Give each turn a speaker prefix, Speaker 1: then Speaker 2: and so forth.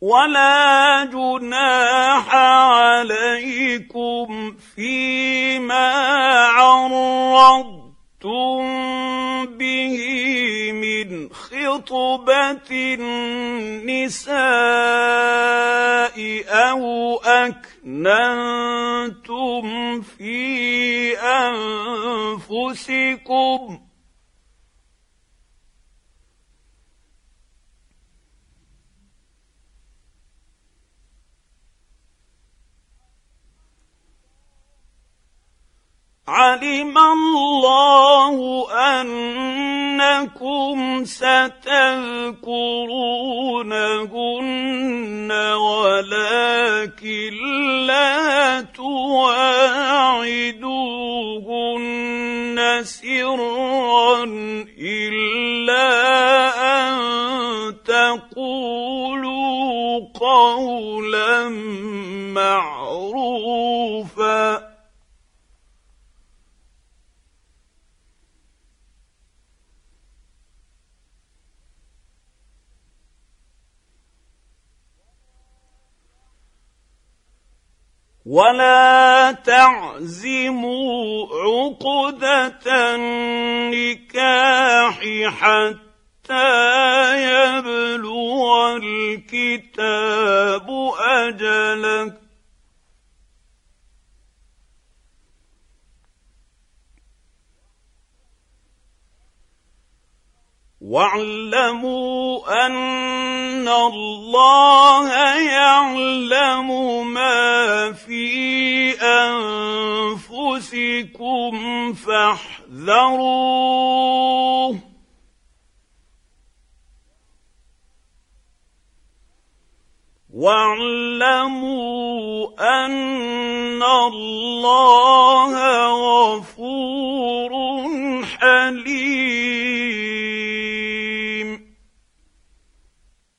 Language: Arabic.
Speaker 1: ولا جناح عليكم فيما عرضتم به من خطبة النساء أو أكننتم في أنفسكم علم الله أنكم ستذكرونهن ولكن لا تواعدوهن سرا إلا أن تقولوا قولا معروفا ولا تعزموا عقدة النكاح حتى يبلغ الكتاب أجله واعلموا أن الله يعلم ما في أنفسكم فاحذروه واعلموا أن الله غفور حليم